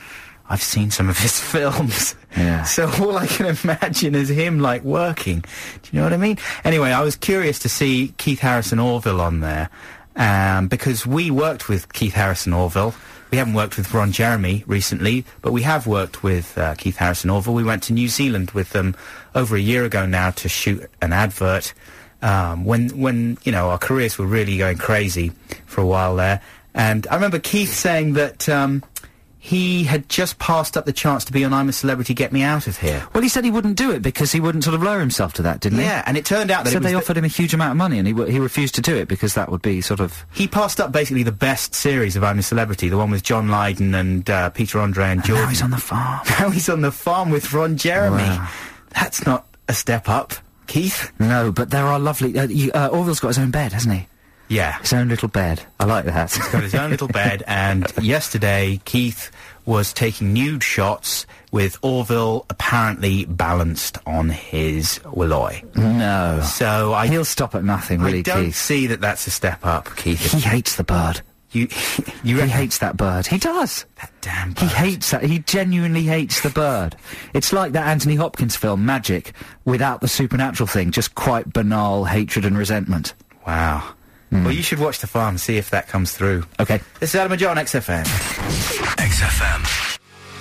I've seen some of his films. Yeah. So all I can imagine is him, like, working. Do you know what I mean? Anyway, I was curious to see Keith Harrison Orville on there, because we worked with Keith Harrison Orville. We haven't worked with Ron Jeremy recently, but we have worked with Keith Harrison Orville. We went to New Zealand with them over a year ago now to shoot an advert, when you know, our careers were really going crazy for a while there. And I remember Keith saying that he had just passed up the chance to be on I'm a Celebrity, Get Me Out of Here. Well, he said he wouldn't do it because he wouldn't sort of lower himself to that, didn't he? Yeah, and it turned out that So it was they offered him a huge amount of money, and he refused to do it because that would be sort of... He passed up basically the best series of I'm a Celebrity, the one with John Lydon and Peter Andre and Jordan. Now he's on the farm. Now he's on the farm with Ron Jeremy. Wow. That's not a step up, Keith. No, but there are lovely... Orville's got his own bed, hasn't he? Yeah. His own little bed. I like that. He's got his own little bed, and yesterday Keith was taking nude shots with Orville apparently balanced on his Willoy. No. So He'll stop at nothing, will I he, don't Keith? see that that's a step up, Keith. He hates the bird. You He reckon- hates that bird. He does. that damn He bird. hates that. He genuinely hates the bird. It's like that Anthony Hopkins film, Magic, without the supernatural thing, just quite banal hatred and resentment. Wow. Well, you should watch The Farm, see if that comes through. Okay. This is Adam and Joe on XFM. XFM.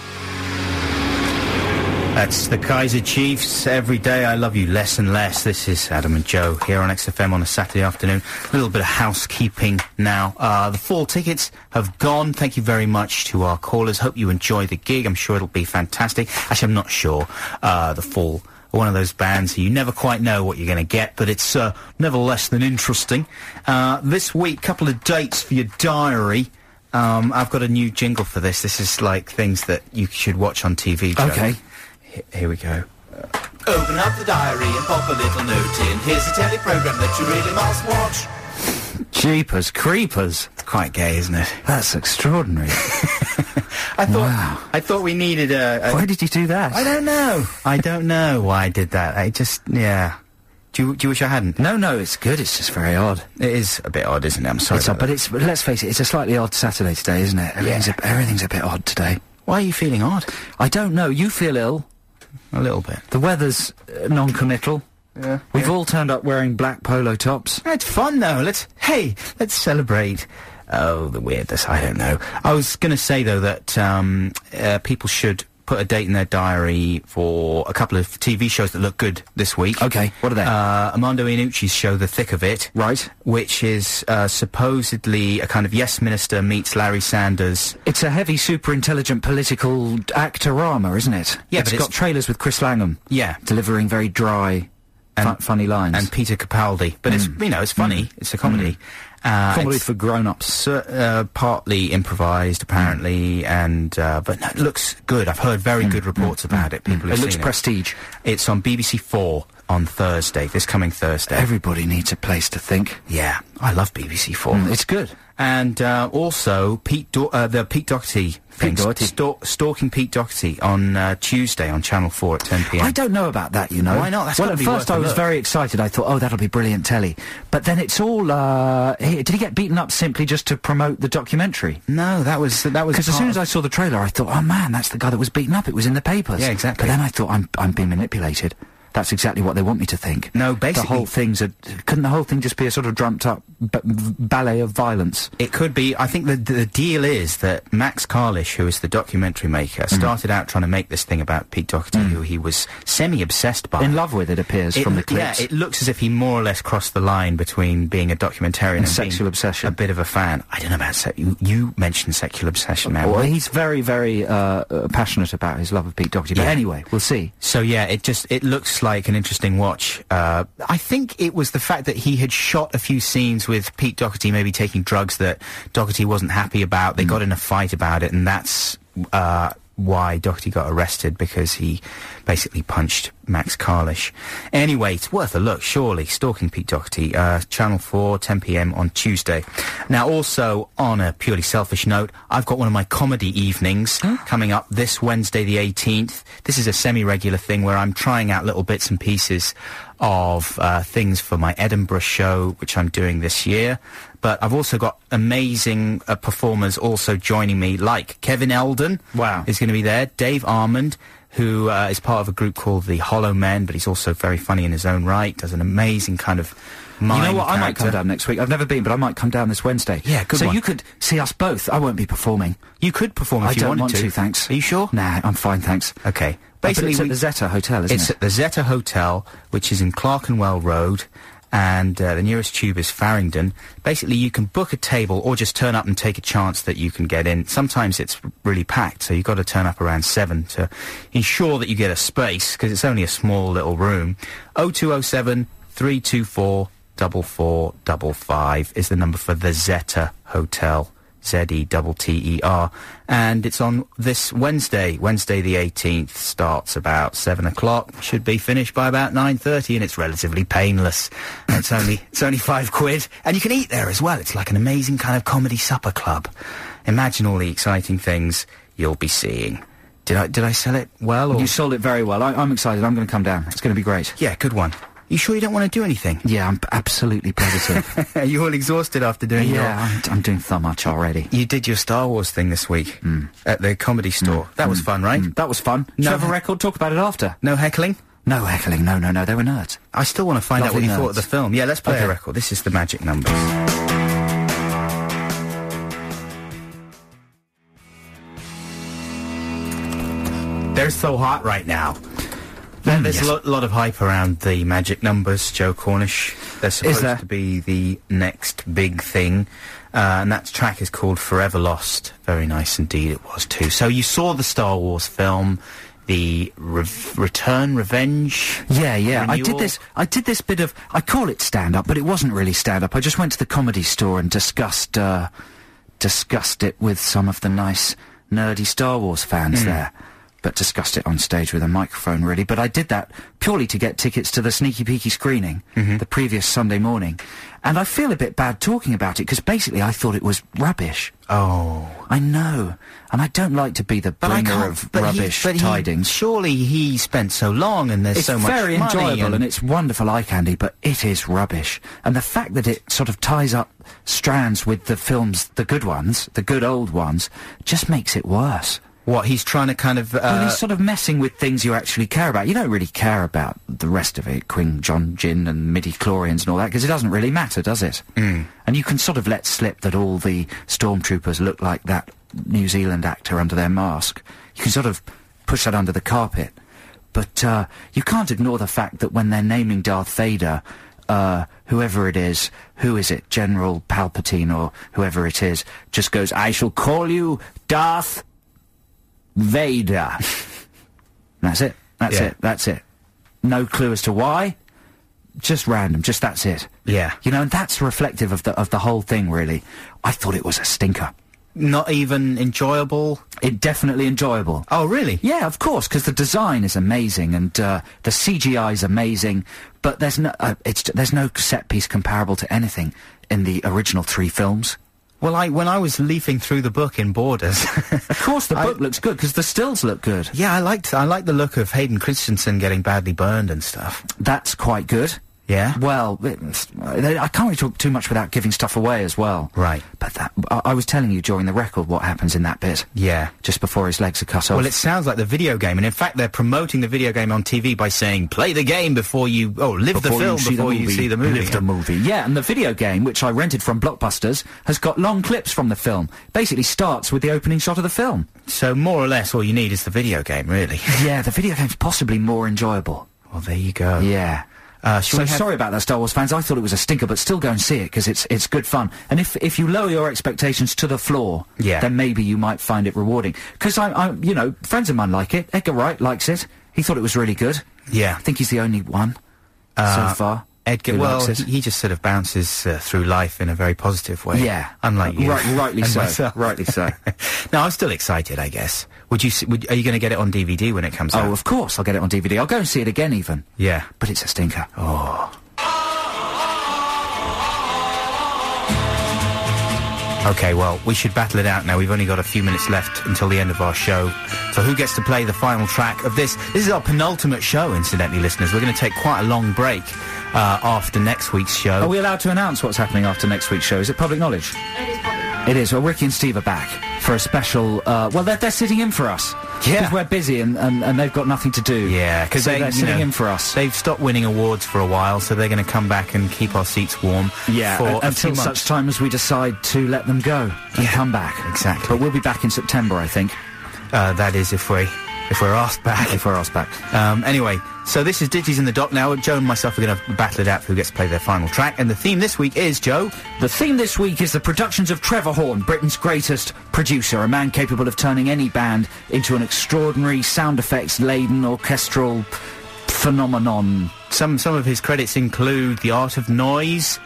That's the Kaiser Chiefs. Every day I love you less and less. This is Adam and Joe here on XFM on a Saturday afternoon. A little bit of housekeeping now. The fall tickets have gone. Thank you very much to our callers. Hope you enjoy the gig. I'm sure it'll be fantastic. Actually, I'm not sure. The Fall, one of those bands you never quite know what you're going to get, but it's never less than interesting. This week, couple of dates for your diary. I've got a new jingle for this. This is like things that you should watch on TV, Joe. Okay. Here we go. Open up the diary and pop a little note in. Here's a telly program that you really must watch. Jeepers creepers. It's quite gay, isn't it? That's extraordinary. I thought we needed a... Why did you do that? I don't know. I don't know why I did that. I just, yeah. Do you wish I hadn't? No, it's good. It's just very odd. It is a bit odd, isn't it? I'm sorry It's about odd, that. but let's face it, it's a slightly odd Saturday today, isn't it? Everything's a bit odd today. Why are you feeling odd? I don't know. You feel ill. A little bit. The weather's non-committal. Yeah. We've all turned up wearing black polo tops. It's fun, though. Let's celebrate. Oh, the weirdness. I don't know. I was going to say, though, that people should put a date in their diary for a couple of TV shows that look good this week. Okay, what are they? Armando Iannucci's show, The Thick of It. Right. Which is supposedly a kind of Yes Minister meets Larry Sanders. It's a heavy, super intelligent political actorama, isn't it? Yeah, it's but got trailers with Chris Langham. Yeah. Delivering very dry, funny lines. And Peter Capaldi. But it's, it's funny. It's a comedy. Comedy It's for grown-ups. partly improvised, apparently, and but no, it looks good. I've heard very good reports about it. People have It looks seen prestige. It's on BBC 4 on Thursday, this coming Thursday. Everybody needs a place to think. Yeah, I love BBC 4. It's good. And also the Pete Doherty thing. Doherty. Stalking Pete Doherty on Tuesday on Channel 4 at 10 p.m. I don't know about that, you know. Why not? That's well, gotta at be first worth a I was look. very excited. I thought, oh, that'll be brilliant telly. But then it's all, did he get beaten up simply just to promote the documentary? No, that was Because as soon as I saw the trailer, I thought, oh man, that's the guy that was beaten up. It was in the papers. Yeah, exactly. But then I thought, I'm being manipulated. That's exactly what they want me to think. No, basically... The whole thing's couldn't the whole thing just be a sort of dreamt-up ballet of violence? It could be. I think the deal is that Max Carlish, who is the documentary maker, started out trying to make this thing about Pete Doherty, who he was semi-obsessed by. In love with, it appears, from the clips. Yeah, it looks as if he more or less crossed the line between being a documentarian and sexual being obsession. a bit of a fan. I don't know about you mentioned sexual obsession, man. Well, he's very, very passionate about his love of Pete Doherty. But Yeah. anyway, we'll see. So yeah, it looks like an interesting watch. I think it was the fact that he had shot a few scenes with Pete Doherty maybe taking drugs that Doherty wasn't happy about. They got in a fight about it, and that's why Doherty got arrested, because he basically punched Max Carlish. Anyway, it's worth a look, surely. Stalking Pete Doherty, Channel 4, 10 p.m. on Tuesday. Now, also, on a purely selfish note, I've got one of my comedy evenings coming up this Wednesday the 18th. This is a semi-regular thing where I'm trying out little bits and pieces of things for my Edinburgh show, which I'm doing this year. But I've also got amazing performers also joining me, like Kevin Eldon. Wow. Is going to be there. Dave Armand, who is part of a group called the Hollow Men, but he's also very funny in his own right, does an amazing kind of mime You know what? character. I might come down next week. I've never been, but I might come down this Wednesday. Yeah, good so one. you could see us both. I won't be performing. You could perform if I you don't wanted want to, to. thanks. Are you sure? Nah, I'm fine, thanks. Okay. Basically, Basically, it's at the Zeta Hotel, isn't it's it? at the Zeta Hotel, which is in Clerkenwell Road, and the nearest tube is Farringdon. Basically, you can book a table or just turn up and take a chance that you can get in. Sometimes it's really packed, so you've got to turn up around 7 to ensure that you get a space, because it's only a small little room. 0207 324 4455 is the number for the Zeta Hotel. Z-E-T-T-E-R, and it's on this Wednesday the 18th. Starts about 7 o'clock, should be finished by about 9:30, and it's relatively painless. And it's only £5, and you can eat there as well. It's like an amazing kind of comedy supper club. Imagine all the exciting things you'll be seeing. Did I sell it well? Or? You sold it very well. I'm excited. I'm going to come down. It's going to be great. Yeah, good one. You sure you don't want to do anything? Yeah, I'm absolutely positive. Are you all exhausted after doing Yeah, I'm doing so much already. You did your Star Wars thing this week at the Comedy Store. That was fun, right? That was fun. No Should we have a record? Talk about it after. No heckling? No heckling. No. They were nerds. I still want to find out what Lovely you thought nerds. of the film. Yeah, let's play Okay. a record. This is the Magic Numbers. They're so hot right now. There's yes. a lot of hype around the Magic Numbers, Joe Cornish. They're supposed there? to be the next big thing. And that track is called Forever Lost. Very nice indeed it was too. So you saw the Star Wars film, the Return, Revenge? Yeah. Renewal? I did this bit of, I call it stand-up, but it wasn't really stand-up. I just went to the Comedy Store and discussed it with some of the nice, nerdy Star Wars fans there. But discussed it on stage with a microphone, really. But I did that purely to get tickets to the Sneaky Peaky screening the previous Sunday morning. And I feel a bit bad talking about it, because basically I thought it was rubbish. Oh. I know. And I don't like to be the bringer of rubbish tidings. Surely he spent so long and there's It's so much very money enjoyable and it's wonderful eye candy, but it is rubbish. And the fact that it sort of ties up strands with the films, the good ones, the good old ones, just makes it worse. What, he's trying to kind of... Well, he's sort of messing with things you actually care about. You don't really care about the rest of it, Qui-Gon Jinn and midi-chlorians and all that, because it doesn't really matter, does it? And you can sort of let slip that all the stormtroopers look like that New Zealand actor under their mask. You can sort of push that under the carpet. But you can't ignore the fact that when they're naming Darth Vader, whoever it is, who is it, General Palpatine or whoever it is, just goes, I shall call you Darth Vader. That's it. That's it. No clue as to why. Just random. Just that's it. Yeah. You know, and that's reflective of the whole thing, really. I thought it was a stinker. Not even enjoyable? It definitely enjoyable. Oh, really? Yeah, of course, because the design is amazing and the CGI is amazing, but there's no set piece comparable to anything in the original 3 films. Well, when I was leafing through the book in Borders... Of course, the book looks good, because the stills look good. Yeah, I liked the look of Hayden Christensen getting badly burned and stuff. That's quite good. Yeah? Well, I can't really talk too much without giving stuff away as well. Right. But I was telling you during the record what happens in that bit. Yeah. Just before his legs are cut off. Well, it sounds like the video game, and in fact they're promoting the video game on TV by saying, play the game before you... Oh, live the film before you see the movie. Live the movie. Yeah, and the video game, which I rented from Blockbusters, has got long clips from the film. Basically starts with the opening shot of the film. So more or less all you need is the video game, really. Yeah, the video game's possibly more enjoyable. Well, there you go. Yeah. So sorry about that, Star Wars fans. I thought it was a stinker, but still go and see it, because it's good fun. And if you lower your expectations to the floor, then maybe you might find it rewarding. Because you know, friends of mine like it. Edgar Wright likes it. He thought it was really good. Yeah. I think he's the only one so far. Edgar, who well, likes it. he just sort of bounces through life in a very positive way. Yeah. Unlike you. Rightly and so. myself. Rightly so. No, I'm still excited, I guess. Are you going to get it on DVD when it comes out? Oh, of course I'll get it on DVD. I'll go and see it again even. Yeah. But it's a stinker. Oh. Okay, well, we should battle it out now. We've only got a few minutes left until the end of our show. So who gets to play the final track of this? This is our penultimate show, incidentally, listeners. We're going to take quite a long break after next week's show. Are we allowed to announce what's happening after next week's show? Is it public knowledge? It is public knowledge. It is. Well, Ricky and Steve are back for a special... well, they're sitting in for us. Yeah. Because we're busy and they've got nothing to do. Yeah, because so they're sitting in for us. They've stopped winning awards for a while, so they're going to come back and keep our seats warm for a few until months. such time as we decide to let them go and come back. Exactly. But we'll be back in September, I think. That is if we're asked back. If we're asked back. Anyway, so this is Ditties in the Dock now. Joe and myself are going to battle it out for who gets to play their final track. And the theme this week is, Joe? The theme this week is the productions of Trevor Horn, Britain's greatest producer, a man capable of turning any band into an extraordinary sound effects-laden orchestral phenomenon. Some of his credits include The Art of Noise...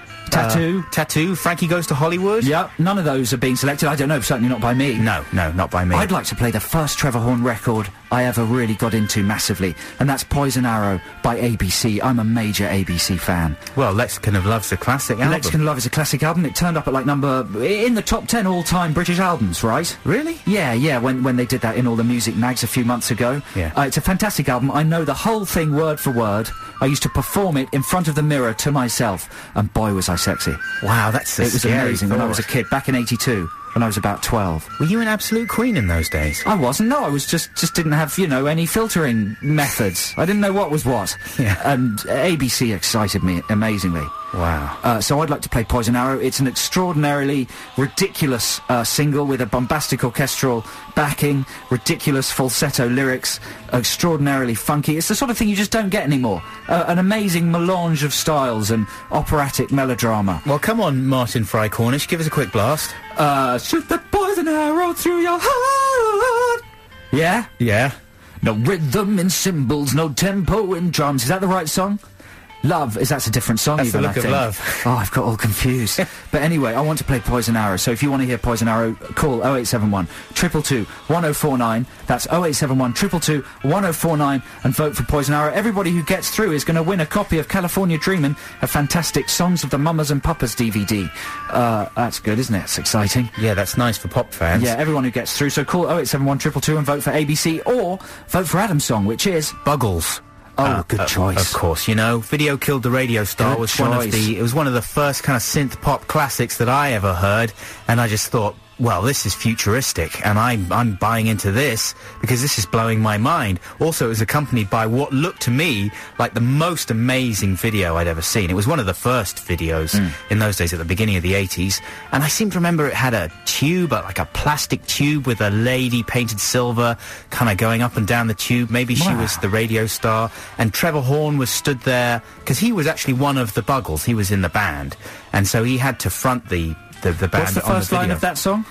Tattoo, Frankie Goes to Hollywood. Yep, none of those are being selected. I don't know, certainly not by me. No, not by me. I'd like to play the first Trevor Horn record I ever really got into massively, and that's Poison Arrow by ABC. I'm a major ABC fan. Well, Lexicon of Love's a classic album. Lexicon of Love is a classic album. It turned up at in the top 10 all-time British albums, right? Really? Yeah, when they did that in all the music mags a few months ago. Yeah. It's a fantastic album. I know the whole thing word for word. I used to perform it in front of the mirror to myself, and boy was I sexy. Wow, that's It was scary amazing when I thought. was a kid, back in '82, when I was about 12. Were you an absolute queen in those days? I wasn't, no, I was just didn't have, any filtering methods. I didn't know what was what. Yeah. And ABC excited me amazingly. Wow. So I'd like to play Poison Arrow. It's an extraordinarily ridiculous single with a bombastic orchestral backing, ridiculous falsetto lyrics, extraordinarily funky. It's the sort of thing you just don't get anymore. An amazing melange of styles and operatic melodrama. Well, come on, Martin Fry Cornish, give us a quick blast. Shoot the poison arrow through your heart. Yeah? Yeah. No rhythm in cymbals, no tempo in drums. Is that the right song? Love, that's a different song. That's even, The I Look of think. Love. Oh, I've got all confused. But anyway, I want to play Poison Arrow, so if you want to hear Poison Arrow, call 0871 222 1049. That's 0871 222 1049 and vote for Poison Arrow. Everybody who gets through is going to win a copy of California Dreamin', a fantastic Songs of the Mamas and Papas DVD. That's good, isn't it? It's exciting. Yeah, that's nice for pop fans. Yeah, everyone who gets through. So call 0871 222 and vote for ABC, or vote for Adam's song, which is Buggles. Oh, good choice. Of course, Video Killed the Radio Star Good was choice. it was one of the first kind of synth pop classics that I ever heard, and I just thought, well, this is futuristic, and I'm buying into this because this is blowing my mind. Also, it was accompanied by what looked to me like the most amazing video I'd ever seen. It was one of the first videos in those days at the beginning of the 80s, and I seem to remember it had a tube, like a plastic tube with a lady painted silver kind of going up and down the tube. Maybe she was the radio star, and Trevor Horn was stood there because he was actually one of the Buggles. He was in the band, and so he had to front the band. What's the first line of that song?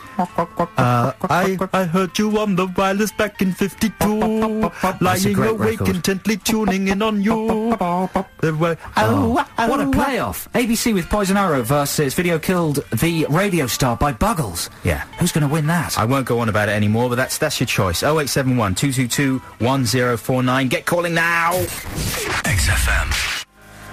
I heard you on the wireless back in 52, lying awake record. intently tuning in on you. What a playoff! ABC with Poison Arrow versus Video Killed the Radio Star by Buggles. Yeah. Who's going to win that? I won't go on about it anymore, but that's your choice. 0871 222 1049. Get calling now! XFM.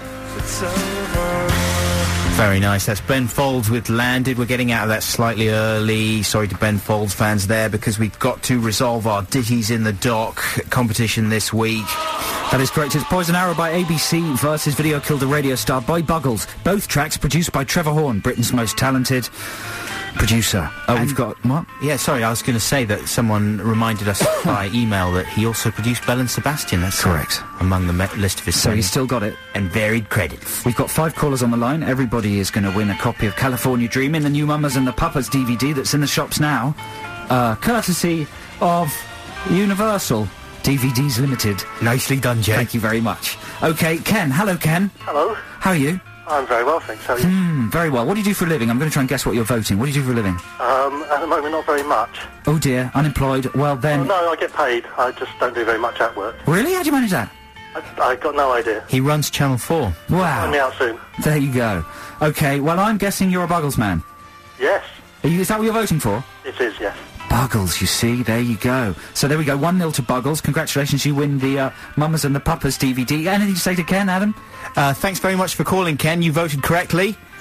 Very nice. That's Ben Folds with Landed. We're getting out of that slightly early. Sorry to Ben Folds fans there, because we've got to resolve our Ditties in the Dock competition this week. That is correct. It's Poison Arrow by ABC versus Video Killed the Radio Star by Buggles. Both tracks produced by Trevor Horn, Britain's most talented producer. We've got... What? Yeah, sorry, I was going to say that someone reminded us by email that he also produced Belle and Sebastian. That's correct. Among the list of his So he's still got it. and varied credits. We've got 5 callers on the line. Everybody is going to win a copy of California Dreamin', the new Mamas and the Papas DVD that's in the shops now. Courtesy of Universal DVDs Limited. Nicely done, Jay. Thank you very much. Okay, Ken. Hello, Ken. Hello. How are you? I'm very well, thanks. How are you? Very well. What do you do for a living? I'm going to try and guess what you're voting. What do you do for a living? At the moment, not very much. Oh dear, unemployed. Well then... No, I get paid. I just don't do very much at work. Really? How do you manage that? I got no idea. He runs Channel 4. Find me Wow. out soon. There you go. Okay, well I'm guessing you're a Buggles man. Yes, Is that what you're voting for? it is, yes. Buggles, you see, there you go. So there we go, 1-0 to Buggles. Congratulations, you win the Mamas and the Papas DVD. Anything to say to Ken, Adam? Thanks very much for calling, Ken. You voted correctly. Thank you.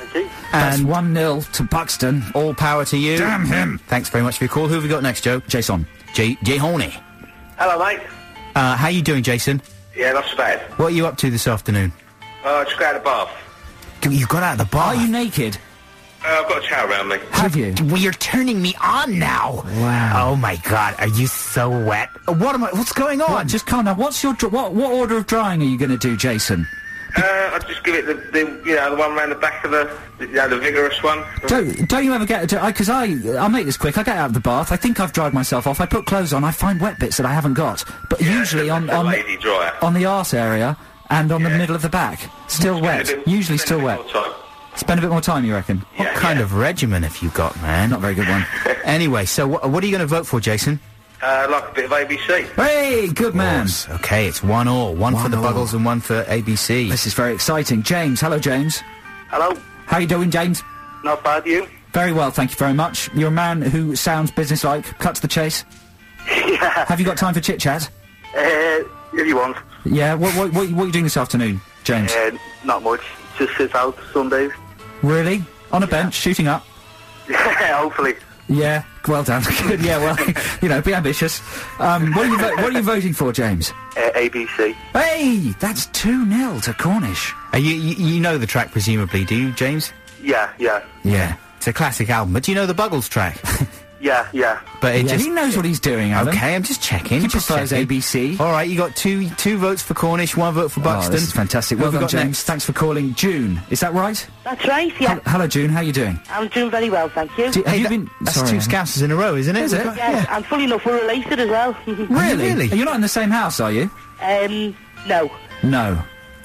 That's 1-0 to Buxton. All power to you. Damn him. Thanks very much for your call. Who have we got next, Joe? Jason. Jay Horney. Hello, mate. How you doing, Jason? Yeah, not so bad. What are you up to this afternoon? Just got out of the bath. You got out of the bar? Are you naked? I've got a towel around me. Have you? Well, you're turning me on now. Wow. Oh my God, are you so wet? What's going on? What, just calm down. What's your what order of drying are you going to do, Jason? I'll just give it the one around the back of the vigorous one. Don't you ever get because I'll make this quick. I get out of the bath. I think I've dried myself off. I put clothes on. I find wet bits that I haven't got. But usually on lady dryer. On the arse area and on the middle of the back, still wet. Usually still wet. Spend a bit more time, you reckon? What kind of regimen have you got, man? Not a very good one. Anyway, so what are you going to vote for, Jason? Like a bit of ABC. Hey, good man. Okay, it's 1-1. One for the Buggles and one for ABC. This is very exciting. James, hello, James. Hello. How you doing, James? Not bad, you? Very well, thank you very much. You're a man who sounds businesslike. Cut to the chase. Yeah. Have you got time for chit-chat? If you want. Yeah, what are you doing this afternoon, James? Not much. Just sit out some days. Really? On a bench, shooting up? Yeah, hopefully. Yeah, well done. Good, yeah, well, be ambitious. What are you voting for, James? ABC. Hey, that's 2-0 to Cornish. You know the track, presumably, do you, James? Yeah. Yeah. It's a classic album, but do you know the Buggles track? Yeah. But he knows what he's doing, Alan. Okay, I'm just checking. He prefers ABC. All right, you got two votes for Cornish, 1 vote for Buxton. This is fantastic. Well What have we done, got James. next? Thanks for calling. June, is that right? That's right, yeah. Hello, June. How are you doing? I'm doing very well, thank you. Have you been? That's Sorry, 2 Alan. Scousers in a row, isn't it? Is it? Yes, and fully enough, we're related as well. Really? You're not in the same house, are you? No. No.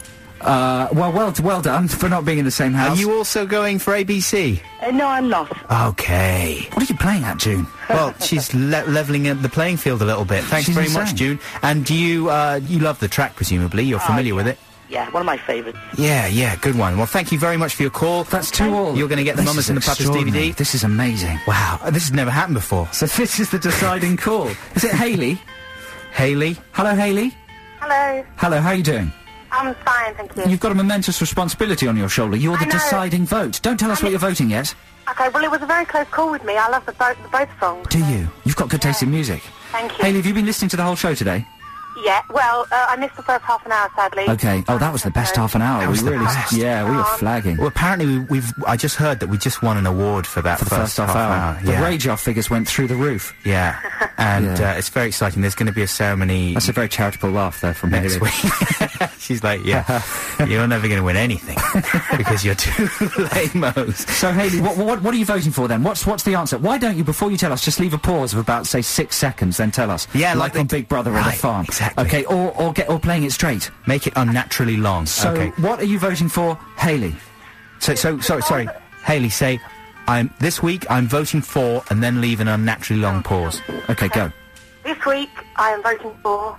Well done for not being in the same house. Are you also going for ABC? No, I'm not. Okay. What are you playing at, June? Well, she's levelling the playing field a little bit. Thanks She's very much, insane. June. And do you love the track, presumably? You're familiar with it? Yeah, one of my favourites. Yeah, good one. Well, thank you very much for your call. That's 2-2. You're going to get the This Mamas is and the Papas extraordinary. DVD. This is amazing. Wow, this has never happened before. So this is the deciding call. Is it Hayley? Hayley? Hello, Hayley. Hello. Hello, how are you doing? I'm fine, thank you. You've got a momentous responsibility on your shoulder. You're the I know. deciding vote. Don't tell us what you're voting yet. Okay, well, it was a very close call with me. I love the both songs. Do you? You've got good taste in music. Thank you. Hayley, have you been listening to the whole show today? Yeah, well, I missed the first half an hour, sadly. Okay. Oh, that was the best half an hour. That was we the really, best. yeah, we were flagging. Well, apparently I just heard that we just won an award for that For the first half hour. The Yeah. rage off figures went through the roof. Yeah. And Yeah. it's very exciting. There's going to be a ceremony That's a very charitable laugh there from next Hayley. week. She's like, yeah, you're never going to win anything because you're too lame-os. So, Hayley, what are you voting for then? What's the answer? Why don't you, before you tell us, just leave a pause of about, say, 6 seconds, then tell us? Yeah, like on Big Brother at Right, a farm. exactly. Okay, or playing it straight. Make it unnaturally long. So, okay. what are you voting for, Hayley? So sorry. Hayley, say, this week I'm voting for, and then leave an unnaturally long pause. Okay, go. This week, I am voting for...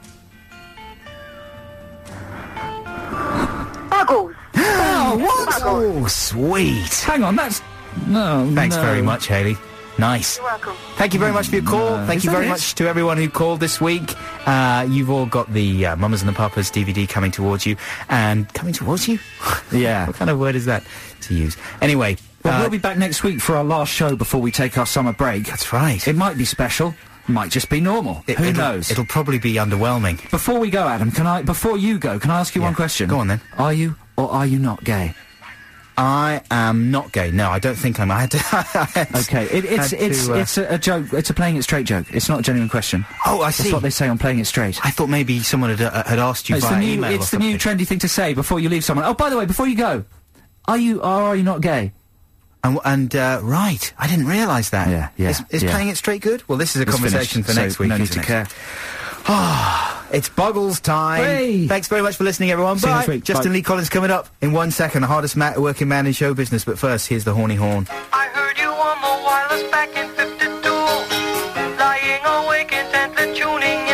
Buggles. Oh, what? Oh, sweet. Hang on, that's... No, Thanks no. very much, Hayley. Nice. You're welcome. Thank you very much for your call. No. Thank Is you that very it? much to everyone who called this week. You've all got the Mamas and the Papas DVD coming towards you. And coming towards you? Yeah. What kind of word is that to use? Anyway. Well, we'll be back next week for our last show before we take our summer break. That's right. It might be special. Might just be normal. Who knows? It'll probably be underwhelming. Before we go, Adam, before you go, can I ask you one question? Go on, then. Are you or are you not gay? I am not gay. No, I don't think I'm. I had to. Okay, it's a joke. It's a playing it straight joke. It's not a genuine question. Oh, I see. That's what they say on playing it straight. I thought maybe someone had asked you It's via the new, email or it's the new trendy thing to say before you leave someone. Oh, by the way, before you go, are you or are you not gay? And right, I didn't realise that. Yeah. Is playing it straight good? Well, this is a It's conversation finished, for next so week. no need isn't to it? care. It's Buggles time. Hey. Thanks very much for listening, everyone. See you Bye. next week. Justin Bye. Lee Collins coming up in 1 second. The hardest working man in show business. But first, here's the horny horn. I heard you on the wireless back in 52, lying awake intently tuning